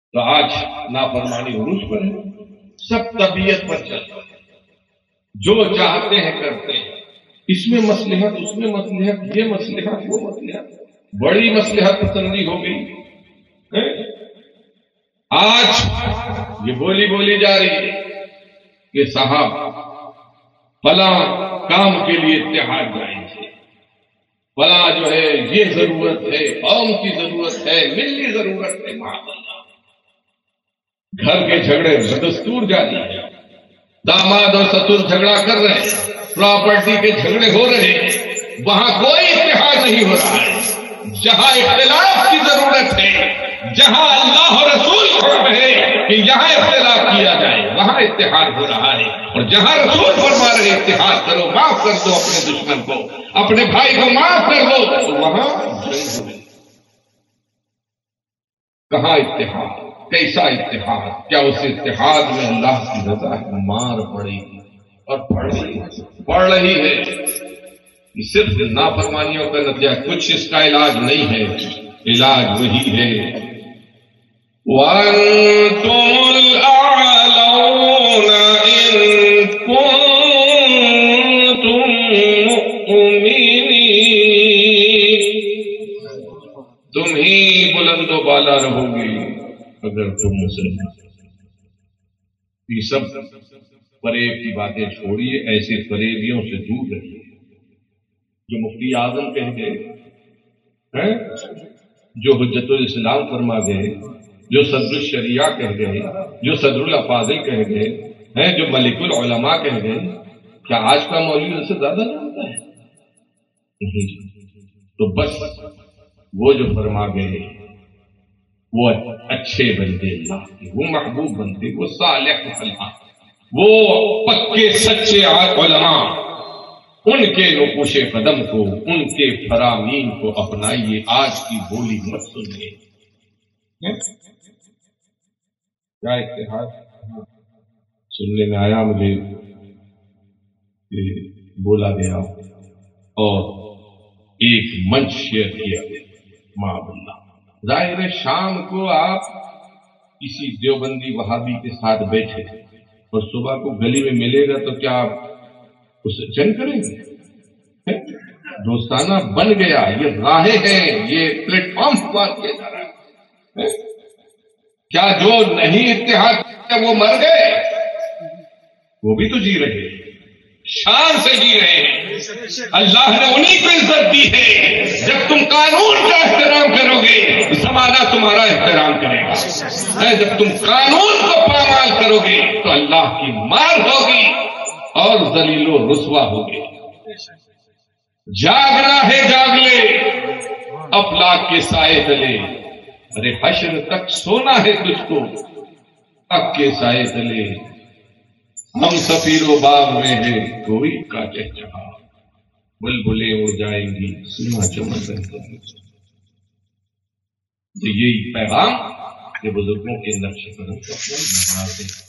تو آج نافرمانی عروج پر ہے، سب طبیعت پر چلتا ہے، جو چاہتے ہیں کرتے ہیں، اس میں مصلحت، اس میں مصلحت، یہ مصلحت، وہ مصلحت، بڑی مصلحت پسندی ہو گئی۔ آج یہ بولی جا رہی ہے کہ صاحب فلاں کام کے لیے اتحاد جائز ہے، فلاں جو ہے یہ ضرورت ہے، قوم کی ضرورت ہے، ملی ضرورت ہے۔ گھر کے جھگڑے بدستور جاری ہیں، داماد اور سسر جھگڑا کر رہے ہیں، پراپرٹی کے جھگڑے ہو رہے ہیں، وہاں کوئی اتحاد نہیں ہو رہا ہے۔ جہاں اختلاف کی ضرورت ہے، جہاں اللہ اور رسول حکم ہے کہ یہاں اختلاف کیا جائے، وہاں اتحاد ہو رہا ہے، اور جہاں رسول فرما رہے اتحاد کرو، معاف کر دو اپنے دشمن کو، اپنے بھائی کو معاف کر دو، تو وہاں جنگ ہو گئی۔ کہاں اتحاد؟ کیسا اتحاد؟ کیا اس اتحاد میں اللہ کی رضا ہے؟ مار پڑے گی، اور پڑ رہی ہے۔ یہ صرف نافرمانیوں کا نتیجہ، کچھ اس کا علاج نہیں ہے، علاج وہی ہے وَأَنْتُمُ الْأَعْلَوْنَ إِن كُنتُم مُؤْمِنِينَ۔ تم ہی بلند و بالا رہو گے اگر تم مسلمان۔ یہ سب فریب کی باتیں چھوڑیے، ایسے فریبیوں سے دور رہیے۔ جو مفتی اعظم کہہ گئے، جو حجت الاسلام فرما گئے، جو صدر الشریعہ کہہ گئے، جو صدر الافاضل کہہ گئے ہیں، جو ملک العلماء کہہ گئے، کیا آج کا مولوی ان سے زیادہ جانتا ہے؟ نہیں۔ تو بس وہ جو فرما گئے وہ اچھے بندے اللہ کے، وہ محبوب بندے، وہ صالح اللہ، وہ پکے سچے علماء، ان کے نقوش قدم کو، ان کے فرامین کو اپنائیے۔ آج کی بولی مت سنیے۔ کیا اتحاد سننے میں آیا مجھے کہ بولا گیا اور ایک منچ شیئر کیا گیا، معاذ ظاہر ہے شام کو آپ کسی دیوبندی وہابی کے ساتھ بیٹھے اور صبح کو گلی میں ملے گا تو کیا آپ اسے جنگ کریں گے؟ دوستانہ بن گیا، یہ راہیں ہیں، یہ پلیٹ فارم بات کیا جا رہا ہے۔ کیا جو نہیں اتحاد کیا وہ مر گئے؟ وہ بھی تو جی رہے ہیں، شان سے جی رہے ہیں۔ اللہ نے انہیں کو عزت دی ہے۔ جب تم قانون کا احترام کرو گے، زمانہ تمہارا احترام کرے گا۔ جب تم قانون کو پامال کرو گے تو اللہ کی مار ہوگی اور ذلیل و رسوا ہوگی۔ جاگنا ہے جاگ لے افلاک کے سائے تلے، ارے حشر تک سونا ہے تجھ کو حق کے سائے تلے۔ ہم سفیر و باغ میں ہے کوئی کا چہچہا، بلبلیں اڑ جائیں گی سنا چمن رہ جائے گی۔ تو یہی پیغام کہ بزرگوں کے نقش قدم کو